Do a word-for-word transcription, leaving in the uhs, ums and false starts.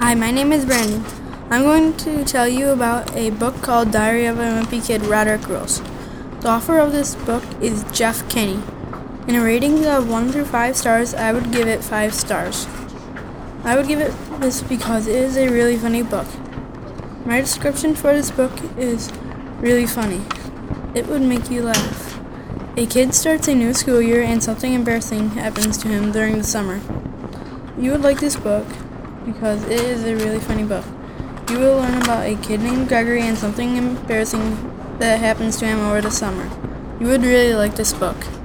Hi, my name is Brandon. I'm going to tell you about a book called Diary of a Wimpy Kid, Roderick Rose. The author of this book is Jeff Kinney. In a rating of one through five stars, I would give it five stars. I would give it this because it is a really funny book. My description for this book is really funny. It would make you laugh. A kid starts a new school year and something embarrassing happens to him during the summer. You would like this book because it is a really funny book. You will learn about a kid named Gregory and something embarrassing that happens to him over the summer. You would really like this book.